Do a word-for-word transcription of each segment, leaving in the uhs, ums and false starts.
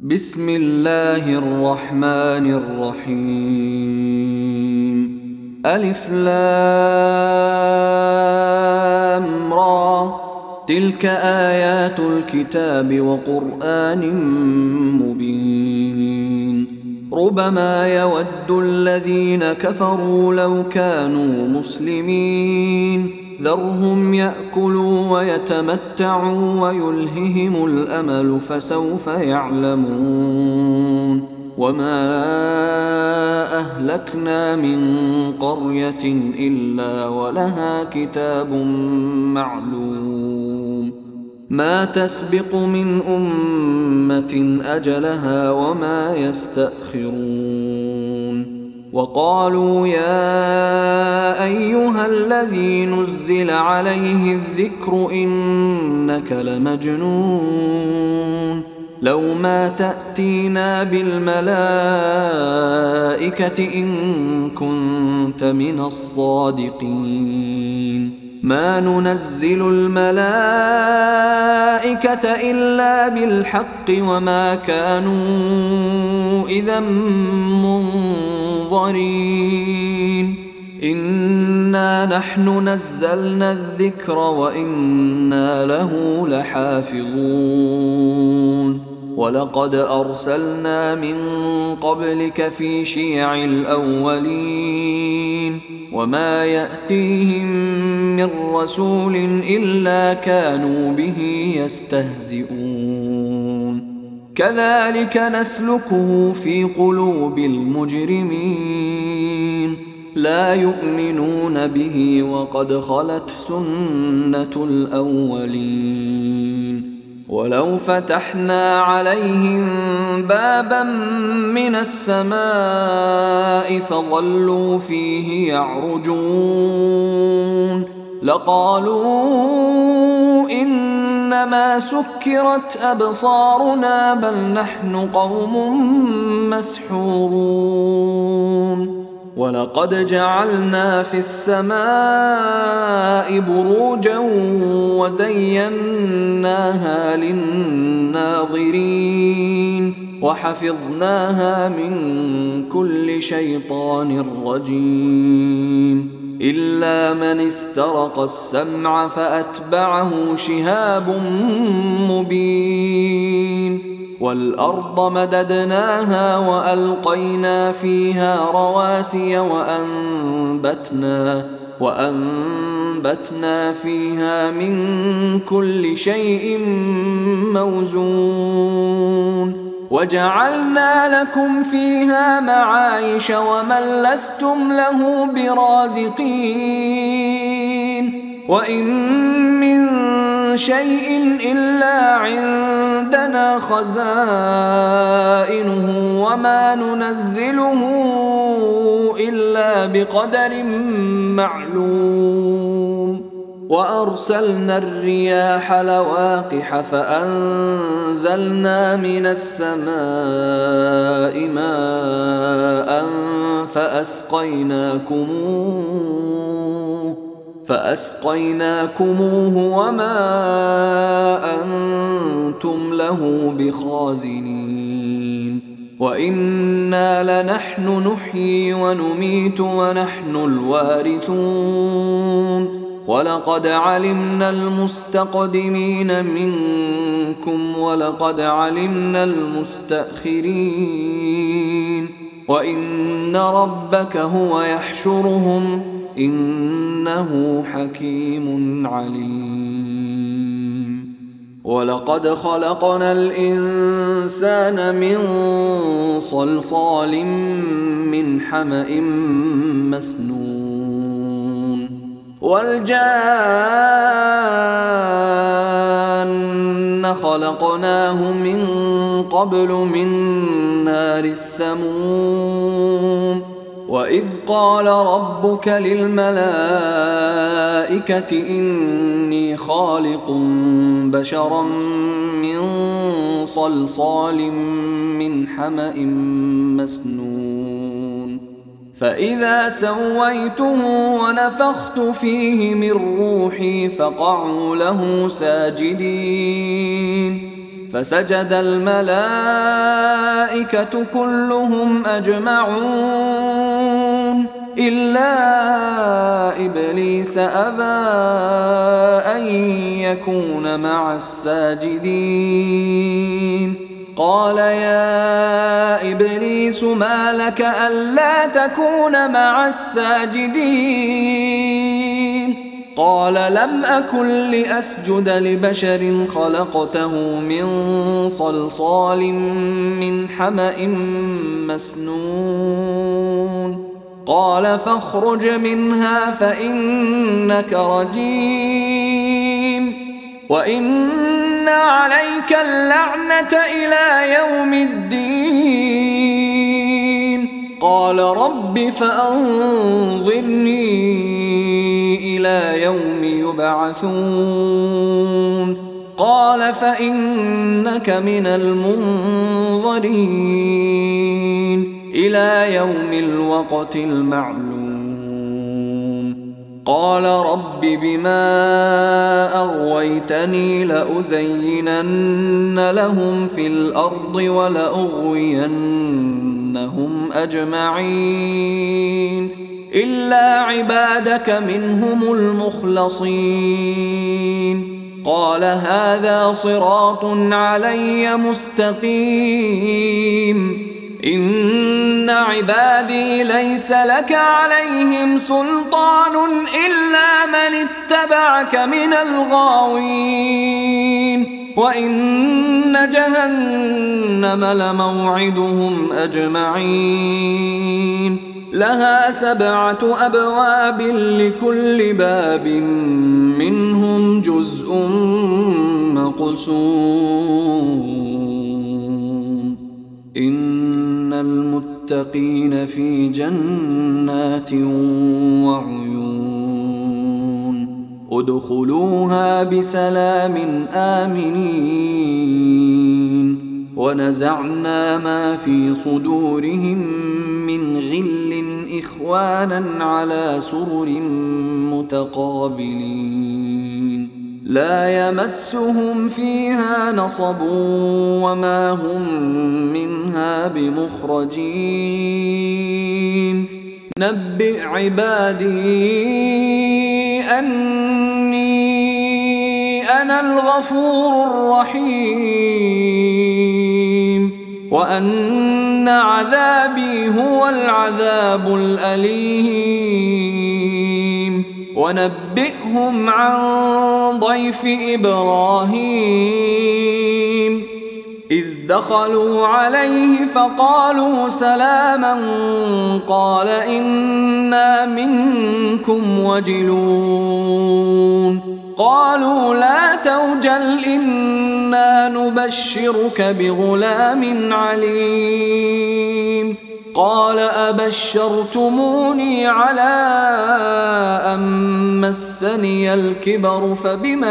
بسم الله الرحمن الرحيم. ألف لام را، تلك آيات الكتاب وقرآن مبين. ربما يود الذين كفروا لو كانوا مسلمين، ذرهم يأكلوا ويتمتعوا ويلههم الأمل فسوف يعلمون. وما أهلكنا من قرية إلا ولها كتاب معلوم، ما تسبق من أمة أجلها وما يستأخرون. وقالوا يا أيها الذي نزل عليه الذكر إنك لمجنون، لو ما تأتينا بالملائكة إن كنت من الصادقين. ما ننزل الملائكة إلا بالحق وما كانوا إذا منظرين. إنا نحن نزلنا الذكر وإنا له لحافظون. ولقد أرسلنا من قبلك في شيع الأولين، وما يأتيهم من رسول إلا كانوا به يستهزئون. كذلك نسلكه في قلوب المجرمين، لا يؤمنون به وقد خلت سنة الأولين. ولو فتحنا عليهم بابا من السماء فظلوا فيه يعرجون لقالوا إنما سكرت أبصارنا بل نحن قوم مسحورون. ولقد جعلنا في السماء بروجا وزيناها للناظرين وحفظناها من كل شيطان رجيم، إلا من استرق السمع فأتبعه شهاب مبين. والأرض مددناها وألقينا فيها رواسي وأنبتنا, وأنبتنا فيها من كل شيء موزون. وجعلنا لكم فيها معايش ومن لستم له برازقين. وإن من شيء إلا عندنا خزائنه وما ننزله إلا بقدر معلوم. وأرسلنا الرياح لواقح فأنزلنا من السماء ماء فأسقيناكموه فأسقيناكموه وما أنتم له بخازنين. وإنا لنحن نحيي ونميت ونحن الوارثون. ولقد علمنا المستقدمين منكم ولقد علمنا المستأخرين. وإن ربك هو يحشرهم إنه حكيم عليم. ولقد خلقنا الإنسان من صلصال من حمأ مسنون. والجان خلقناه من قبل من نار السموم. وإذ قال ربك للملائكة إني خالق بشرا من صلصال من حمأ مسنون. فإذا سويته ونفخت فيه من روحي فقعوا له ساجدين. فسجد الملائكة الملائكة كلهم أجمعون إلا إبليس أبى أن يكون مع الساجدين قال يا إبليس ما لك ألا تكون مع الساجدين قال لم أكن لأسجد لبشر خلقته من صلصال من حمأ مسنون قال فاخرج منها فإنك رجيم وإن عليك اللعنة إلى يوم الدين قال رب فأنظرني إلى يوم يبعثون قال فإنك من المنظرين إلى يوم الوقت المعلوم قال رب بما أغويتني لأزينن لهم في الأرض ولأغوينهم أجمعين إلا عبادك منهم المخلصين قال هذا صراط علي مستقيم إن عبادي ليس لك عليهم سلطان إلا من اتبعك من الغاوين وإن جهنم لموعدهم أجمعين لها سبعة أبواب لكل باب منهم جزء مقسوم إن المتقين في جنات وعيون ادخلوها بسلام آمنين ونزعنا ما في صدورهم من غل إخوانا على سرر متقابلين لا يمسهم فيها نصب وما هم منها بمخرجين نبئ عبادي أني أنا الغفور الرحيم وأن عذابي هو العذاب الأليم ونبئهم عن ضيف إبراهيم إذ دخلوا عليه فقالوا سلاما قال إنا منكم وجلون قالوا لا توجل إنا نبشرك بغلام عليم قال أبشرتموني على أن مسني الكبر فبم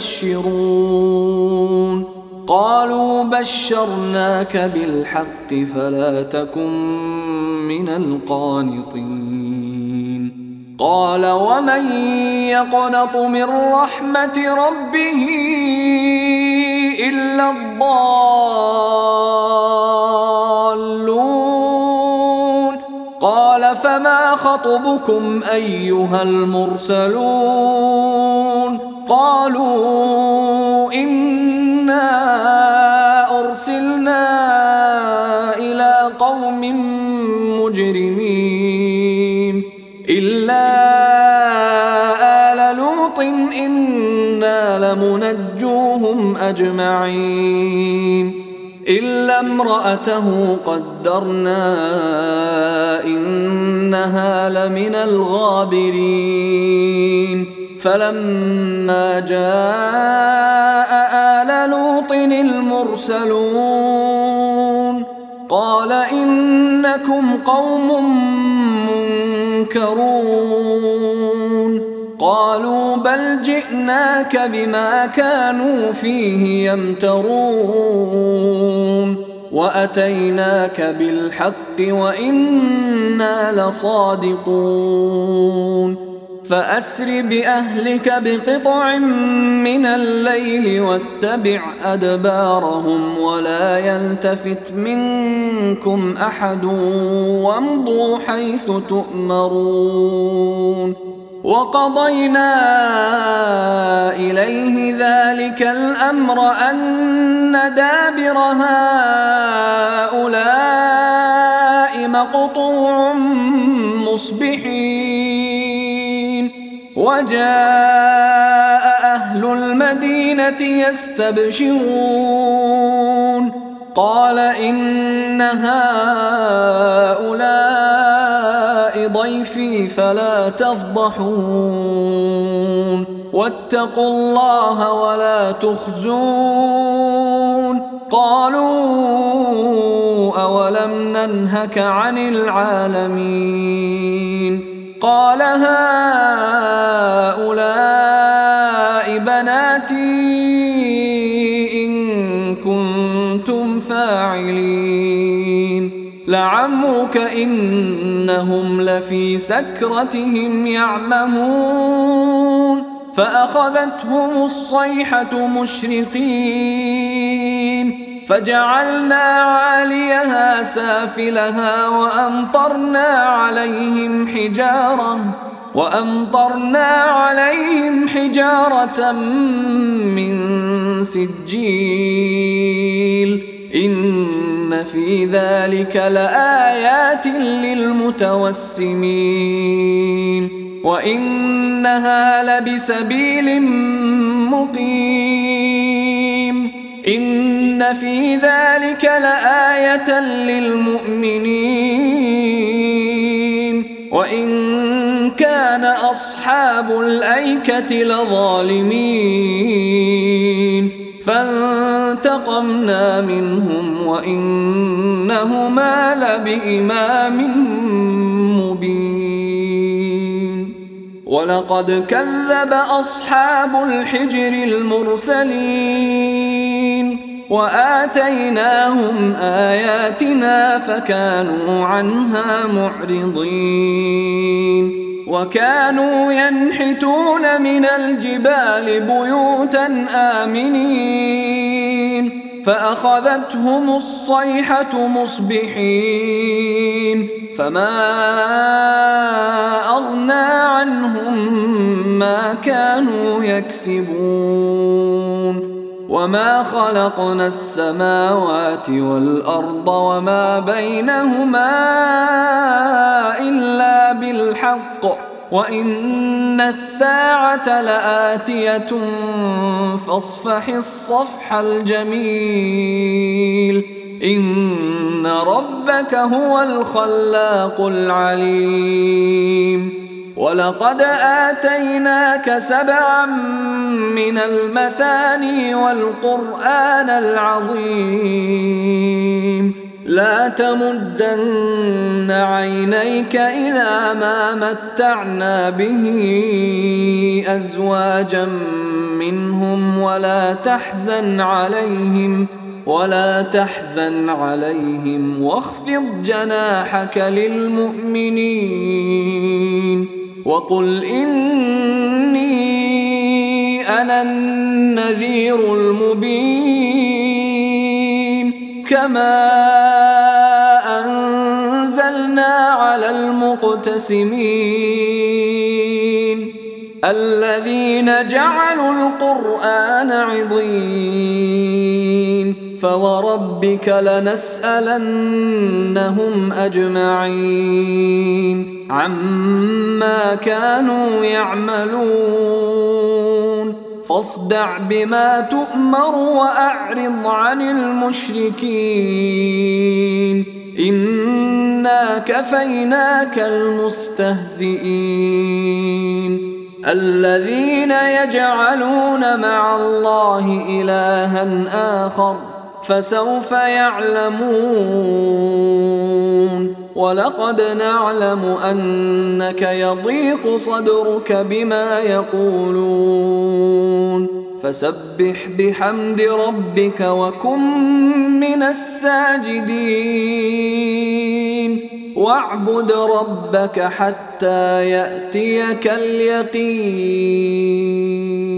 تبشرون قالوا بشرناك بالحق فلا تكن من القانطين قال ومن يقنط من رحمة ربه إلا الضالون قال فما خطبكم أيها المرسلون قالوا إنا أرسلنا إلى قوم مجرمين إلا آل لوط إنا لمنجوهم أجمعين إلا امرأته قدرنا إنها لمن الغابرين فلما جاء آل لوط المرسلون قال إنكم قوم منكرون قالوا بل جئناك بما كانوا فيه يمترون وأتيناك بالحق وإنا لصادقون فأسر بأهلك بقطع من الليل واتبع أدبارهم ولا يلتفت منكم أحد وامضوا حيث تؤمرون وقضينا إليه ذلك الأمر أن دابر هؤلاء مقطوع مصبحين وجاء أهل المدينة يستبشرون قال إن هؤلاء ضيفي فلا تفضحون واتقوا الله ولا تخزون قالوا أولم ننهك عن العالمين قال هؤلاء بناتي إن كنتم فاعلين لعمرك إنهم لفي سكرتهم يعمهون فأخذتهم الصيحة مشرقين فجعلنا عاليها سافلها وأمطرنا عليهم حجارة وأمطرنا عليهم حجارة من سجيل إن في ذلك لآيات للمتوسمين وإنها لبسبيل مقيم إن في ذلك لآية للمؤمنين وإن كان أصحاب الأيكة لظالمين فانتقمنا منهم وإنهما لبإمام مبين ولقد كذب أصحاب الحجر المرسلين وآتيناهم آياتنا فكانوا عنها معرضين وكانوا ينحتون من الجبال بيوتا آمنين فأخذتهم الصيحة مصبحين فما أغنى عنهم ما كانوا يكسبون وما خلقنا السماوات والأرض وما بينهما إلا بالحق وإن الساعة لآتية فاصفح الصفح الجميل إن ربك هو الخلاق العليم ولقد آتيناك سبعا من المثاني والقرآن العظيم لا تمدن عينيك إلى ما متعنا به أزواجا منهم ولا تحزن عليهم ولا تحزن عليهم واخفض جناحك للمؤمنين وقل إني أنا النذير المبين كما أنزلنا على المقتسمين الذين جعلوا القرآن عضين فوربك لنسألنهم أجمعين عما كانوا يعملون فاصدع بما تؤمر وأعرض عن المشركين إنا كفيناك المستهزئين الذين يجعلون مع الله إلها آخر فسوف يعلمون ولقد نعلم أنك يضيق صدرك بما يقولون فسبح بحمد ربك وكن من الساجدين واعبد ربك حتى يأتيك اليقين